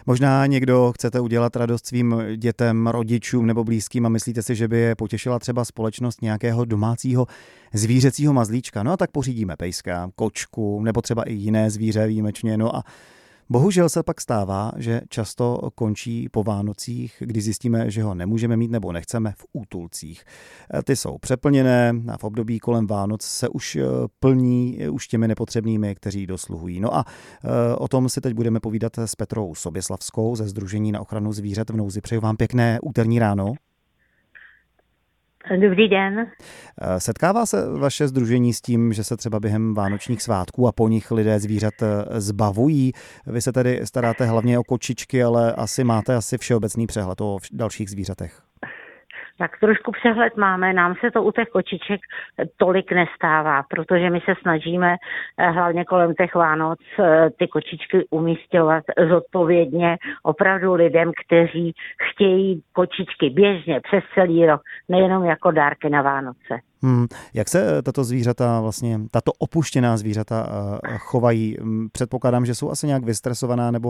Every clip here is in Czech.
Možná někdo chcete udělat radost svým dětem, rodičům nebo blízkým a myslíte si, že by je potěšila třeba společnost nějakého domácího zvířecího mazlíčka. No a tak pořídíme pejska, kočku nebo třeba i jiné zvíře výjimečně. No a bohužel se pak stává, že často končí po Vánocích, kdy zjistíme, že ho nemůžeme mít nebo nechceme v útulcích. Ty jsou přeplněné a v období kolem Vánoc se už plní už těmi nepotřebnými, kteří dosluhují. No a o tom si teď budeme povídat s Petrou Soběslavskou ze Sdružení na ochranu zvířat v nouzi. Přeju vám pěkné úterní ráno. Dobrý den. Setkává se vaše sdružení s tím, že se třeba během vánočních svátků a po nich lidé zvířat zbavují? Vy se tedy staráte hlavně o kočičky, ale máte všeobecný přehled o dalších zvířatech. Tak trošku přehled máme, nám se to u těch kočiček tolik nestává, protože my se snažíme hlavně kolem těch Vánoc ty kočičky umísťovat zodpovědně opravdu lidem, kteří chtějí kočičky běžně přes celý rok, nejenom jako dárky na Vánoce. Jak se tato zvířata, tato opuštěná zvířata chovají? Předpokládám, že jsou asi nějak vystresovaná nebo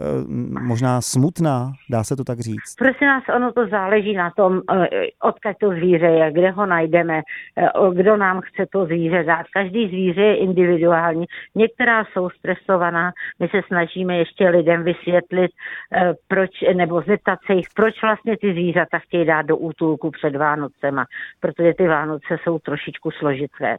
možná smutná, dá se to tak říct? Prosím nás, ono to záleží na tom, odkud to zvíře je, kde ho najdeme, kdo nám chce to zvíře dát. Každý zvíře je individuální, některá jsou stresovaná, my se snažíme ještě lidem vysvětlit, proč, nebo zeptat se jich, proč vlastně ty zvířata chtějí dát do útulku před Vánocema, protože ty Vánoce jsou trošičku složité.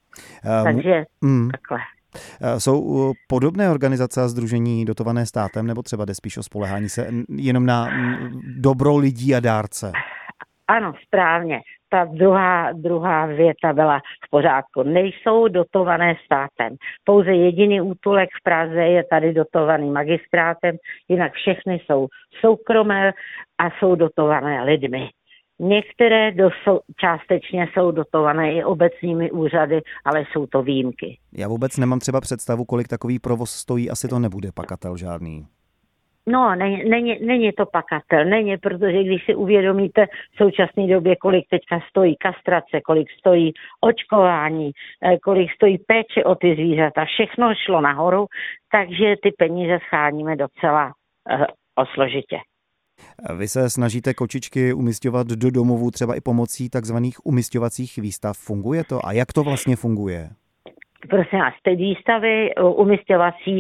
Takže takhle. Jsou podobné organizace a sdružení dotované státem, nebo třeba jde spíš o spolehání se jenom na dobro lidí a dárce? Ano, správně. Ta druhá věta byla v pořádku. Nejsou dotované státem. Pouze jediný útulek v Praze je tady dotovaný magistrátem, jinak všechny jsou soukromé a jsou dotované lidmi. Některé částečně jsou dotované i obecními úřady, ale jsou to výjimky. Já vůbec nemám třeba představu, kolik takový provoz stojí, asi to nebude pakatel žádný. No, není to pakatel, protože když si uvědomíte v současné době, kolik teďka stojí kastrace, kolik stojí očkování, kolik stojí péče o ty zvířata, všechno šlo nahoru, takže ty peníze scháníme docela osložitě. Vy se snažíte kočičky umisťovat do domovů třeba i pomocí takzvaných umisťovacích výstav. Funguje to? A jak to vlastně funguje? Prosím vás, ty výstavy umisťovací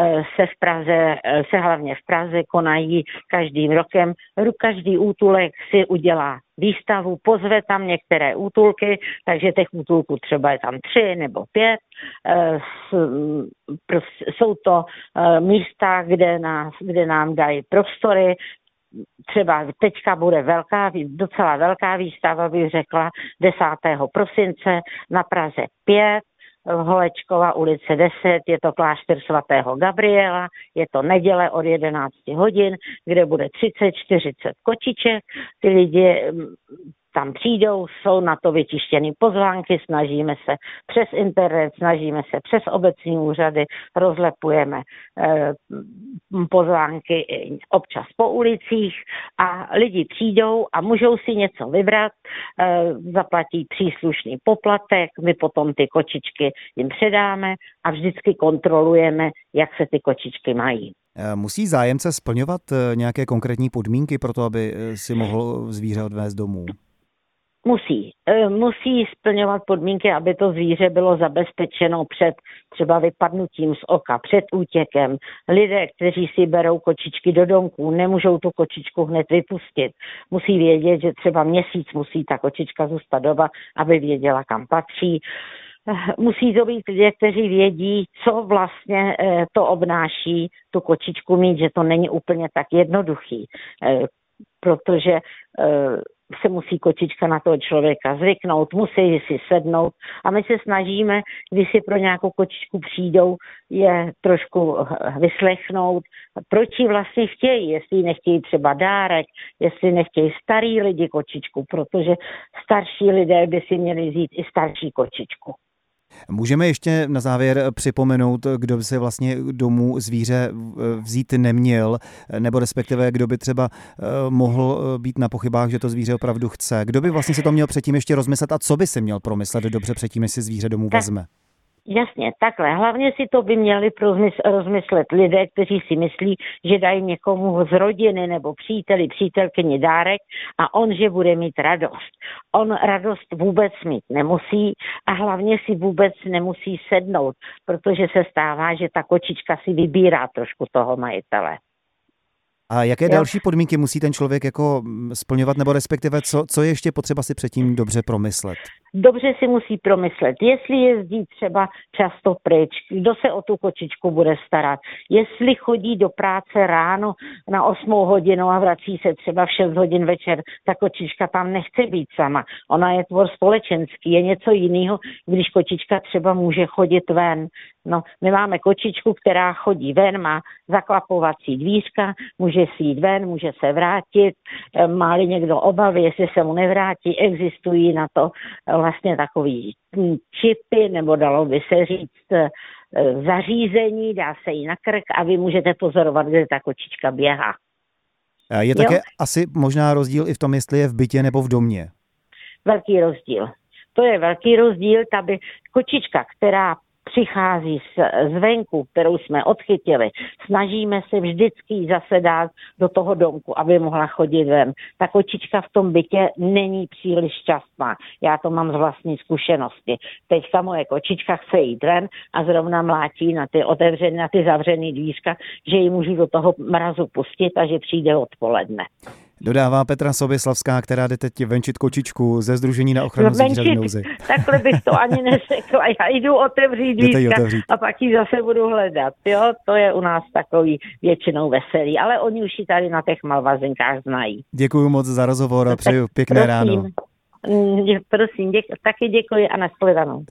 se hlavně v Praze konají každým rokem. Každý útulek si udělá výstavu, pozve tam některé útulky, takže těch útulků třeba je tam 3 nebo 5. Jsou to místa, kde nám dají prostory. Třeba teďka bude docela velká výstava, bych řekla, 10. prosince na Praze 5, Holečkova ulice 10, je to klášter svatého Gabriela, je to neděle od 11 hodin, kde bude 30-40 kočiček, ty lidi tam přijdou, jsou na to vytištěny pozvánky, snažíme se přes internet, snažíme se přes obecní úřady, rozlepujeme pozvánky občas po ulicích a lidi přijdou a můžou si něco vybrat, zaplatí příslušný poplatek, my potom ty kočičky jim předáme a vždycky kontrolujeme, jak se ty kočičky mají. Musí zájemce splňovat nějaké konkrétní podmínky pro to, aby si mohl zvíře odvést domů? Musí splňovat podmínky, aby to zvíře bylo zabezpečeno před třeba vypadnutím z oka, před útěkem. Lidé, kteří si berou kočičky do domku, nemůžou tu kočičku hned vypustit. Musí vědět, že třeba měsíc musí ta kočička zůstat doma, aby věděla, kam patří. Musí to být lidé, kteří vědí, co vlastně to obnáší tu kočičku mít, že to není úplně tak jednoduchý, protože se musí kočička na toho člověka zvyknout, musí si sednout a my se snažíme, když si pro nějakou kočičku přijdou, je trošku vyslechnout, proč ji vlastně chtějí, jestli nechtějí třeba dárek, jestli nechtějí starý lidi kočičku, protože starší lidé by si měli vzít i starší kočičku. Můžeme ještě na závěr připomenout, kdo by se vlastně domů zvíře vzít neměl, nebo respektive kdo by třeba mohl být na pochybách, že to zvíře opravdu chce. Kdo by vlastně si to měl předtím ještě rozmyslet a co by si měl promyslet dobře předtím, než si zvíře domů vezme? Jasně, takhle. Hlavně si to by měli rozmyslet lidé, kteří si myslí, že dají někomu z rodiny nebo příteli, přítelkyni dárek a on, že bude mít radost. On radost vůbec mít nemusí a hlavně si vůbec nemusí sednout, protože se stává, že ta kočička si vybírá trošku toho majitele. A jaké další podmínky musí ten člověk jako splňovat, nebo respektive co je ještě potřeba si předtím dobře promyslet? Dobře si musí promyslet, jestli jezdí třeba často pryč, kdo se o tu kočičku bude starat, jestli chodí do práce ráno na 8 hodinu a vrací se třeba v 6 hodin večer, ta kočička tam nechce být sama. Ona je tvor společenský, je něco jiného, když kočička třeba může chodit ven. No, my máme kočičku, která chodí ven, má zaklapovací dvířka, může si jít ven, může se vrátit, má-li někdo obavy, jestli se mu nevrátí, existují na to vlastně takový čipy, nebo dalo by se říct zařízení, dá se jí na krk a vy můžete pozorovat, kde ta kočička běhá. Je také asi možná rozdíl i v tom, jestli je v bytě nebo v domě. Velký rozdíl. To je velký rozdíl, ta kočička, která přichází zvenku, kterou jsme odchytili, snažíme se vždycky zase dát do toho domku, aby mohla chodit ven. Ta kočička v tom bytě není příliš šťastná. Já to mám z vlastní zkušenosti. Teďka moje kočička chce jít ven a zrovna mlátí na ty otevřené, na ty zavřené dvířka, že ji můžu do toho mrazu pustit a že přijde odpoledne. Dodává Petra Soběslavská, která jde teď venčit kočičku ze Sdružení na ochranu zvířat v nouzi. Takhle bych to ani neřekla. Já jdu otevřít dvířka a pak ji zase budu hledat. Jo? To je u nás takový většinou veselý, ale oni už ji tady na těch malvazinkách znají. Děkuju moc za rozhovor a přeju pěkné ráno. Prosím, taky děkuji a nashledanou.